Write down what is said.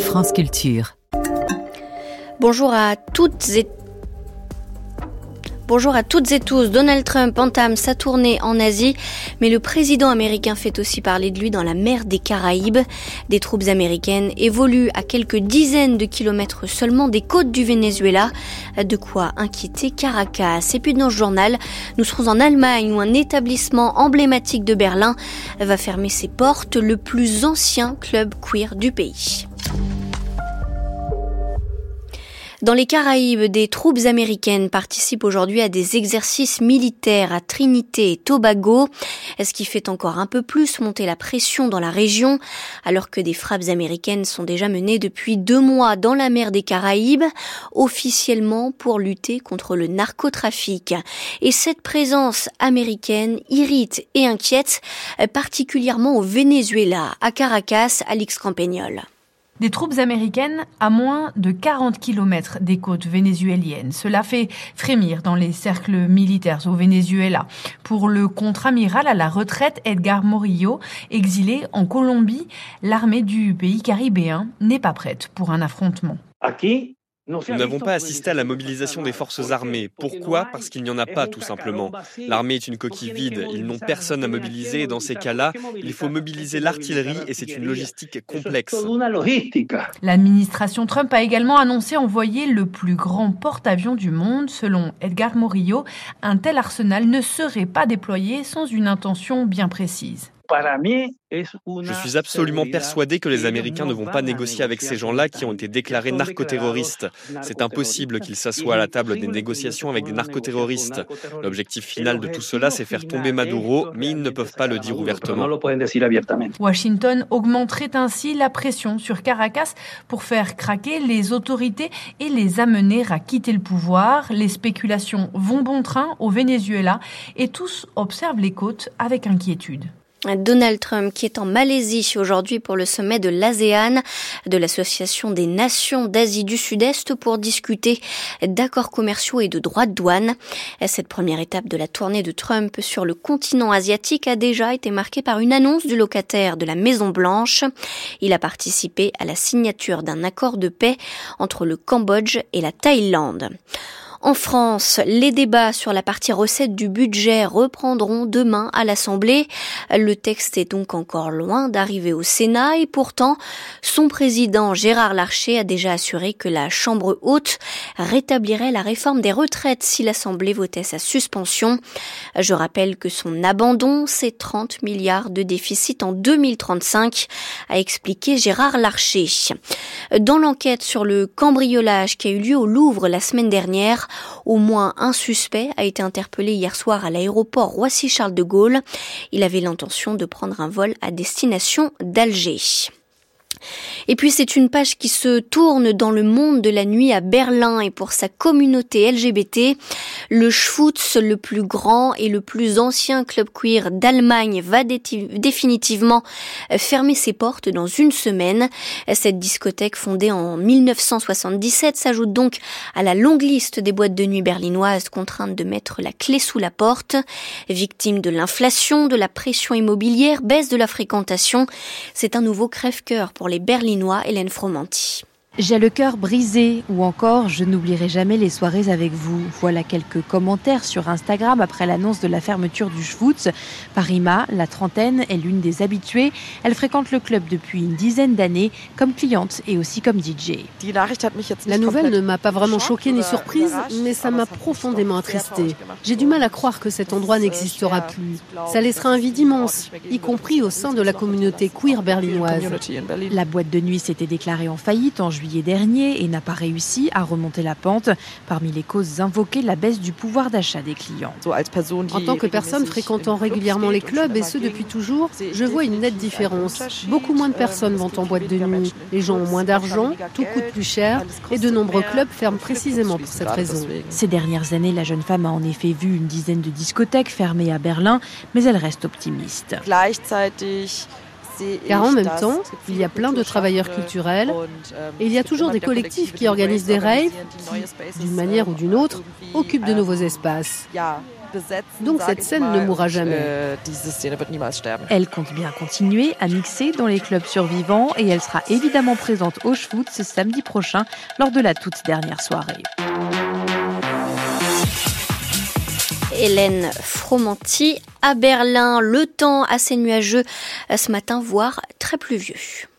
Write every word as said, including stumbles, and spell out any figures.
France Culture. Bonjour à toutes et Bonjour à toutes et tous. Donald Trump entame sa tournée en Asie, mais le président américain fait aussi parler de lui dans la mer des Caraïbes. Des troupes américaines évoluent à quelques dizaines de kilomètres seulement des côtes du Venezuela. De quoi inquiéter Caracas. Et puis dans ce journal, nous serons en Allemagne où un établissement emblématique de Berlin va fermer ses portes, le plus ancien club queer du pays. Dans les Caraïbes, des troupes américaines participent aujourd'hui à des exercices militaires à Trinité et Tobago, ce qui fait encore un peu plus monter la pression dans la région, alors que des frappes américaines sont déjà menées depuis deux mois dans la mer des Caraïbes, officiellement pour lutter contre le narcotrafic. Et cette présence américaine irrite et inquiète, particulièrement au Venezuela, à Caracas, Alix Campagnol. Des troupes américaines à moins de quarante kilomètres des côtes vénézuéliennes. Cela fait frémir dans les cercles militaires au Venezuela. Pour le contre-amiral à la retraite Edgar Morillo, exilé en Colombie, l'armée du pays caribéen n'est pas prête pour un affrontement. Nous n'avons pas assisté à la mobilisation des forces armées. Pourquoi ? Parce qu'il n'y en a pas, tout simplement. L'armée est une coquille vide, ils n'ont personne à mobiliser et dans ces cas-là, il faut mobiliser l'artillerie et c'est une logistique complexe. L'administration Trump a également annoncé envoyer le plus grand porte-avions du monde. Selon Edgar Morillo, un tel arsenal ne serait pas déployé sans une intention bien précise. Je suis absolument persuadé que les Américains ne vont pas négocier avec ces gens-là qui ont été déclarés narcoterroristes. C'est impossible qu'ils s'assoient à la table des négociations avec des narcoterroristes. L'objectif final de tout cela, c'est faire tomber Maduro, mais ils ne peuvent pas le dire ouvertement. Washington augmenterait ainsi la pression sur Caracas pour faire craquer les autorités et les amener à quitter le pouvoir. Les spéculations vont bon train au Venezuela et tous observent les côtes avec inquiétude. Donald Trump qui est en Malaisie aujourd'hui pour le sommet de l'ASEAN, de l'Association des Nations d'Asie du Sud-Est, pour discuter d'accords commerciaux et de droits de douane. Cette première étape de la tournée de Trump sur le continent asiatique a déjà été marquée par une annonce du locataire de la Maison-Blanche. Il a participé à la signature d'un accord de paix entre le Cambodge et la Thaïlande. En France, les débats sur la partie recettes du budget reprendront demain à l'Assemblée. Le texte est donc encore loin d'arriver au Sénat et pourtant, son président Gérard Larcher a déjà assuré que la Chambre haute rétablirait la réforme des retraites si l'Assemblée votait sa suspension. Je rappelle que son abandon, c'est trente milliards de déficit en deux mille trente-cinq, a expliqué Gérard Larcher. Dans l'enquête sur le cambriolage qui a eu lieu au Louvre la semaine dernière, au moins un suspect a été interpellé hier soir à l'aéroport Roissy-Charles de Gaulle. Il avait l'intention de prendre un vol à destination d'Alger. Et puis c'est une page qui se tourne dans le monde de la nuit à Berlin et pour sa communauté L G B T. Le Schwutz, le plus grand et le plus ancien club queer d'Allemagne, va dé- définitivement fermer ses portes dans une semaine. Cette discothèque fondée en dix-neuf cent soixante-dix-sept s'ajoute donc à la longue liste des boîtes de nuit berlinoises contraintes de mettre la clé sous la porte. Victime de l'inflation, de la pression immobilière, baisse de la fréquentation, c'est un nouveau crève-cœur pour les Berlinois. Hélène Fromanti. J'ai le cœur brisé ou encore je n'oublierai jamais les soirées avec vous. Voilà quelques commentaires sur Instagram après l'annonce de la fermeture du Schwutz. Parima, la trentaine, est l'une des habituées. Elle fréquente le club depuis une dizaine d'années comme cliente et aussi comme D J. La nouvelle ne m'a pas vraiment choquée ni surprise, mais ça m'a profondément attristée. J'ai du mal à croire que cet endroit n'existera plus. Ça laissera un vide immense, y compris au sein de la communauté queer berlinoise. La boîte de nuit s'était déclarée en faillite en juillet dernier et n'a pas réussi à remonter la pente. Parmi les causes invoquées, la baisse du pouvoir d'achat des clients. En tant que personne fréquentant régulièrement les clubs, et ce depuis toujours, je vois une nette différence. Beaucoup moins de personnes vont en boîte de nuit. Les gens ont moins d'argent, tout coûte plus cher et de nombreux clubs ferment précisément pour cette raison. Ces dernières années, la jeune femme a en effet vu une dizaine de discothèques fermées à Berlin, mais elle reste optimiste. Car en même temps, il y a plein de travailleurs culturels et il y a toujours des collectifs qui organisent des raves qui, d'une manière ou d'une autre, occupent de nouveaux espaces. Donc cette scène ne mourra jamais. Elle compte bien continuer à mixer dans les clubs survivants et elle sera évidemment présente au Schwutz ce samedi prochain lors de la toute dernière soirée. Hélène Fromanti à Berlin. Le temps assez nuageux ce matin, voire très pluvieux.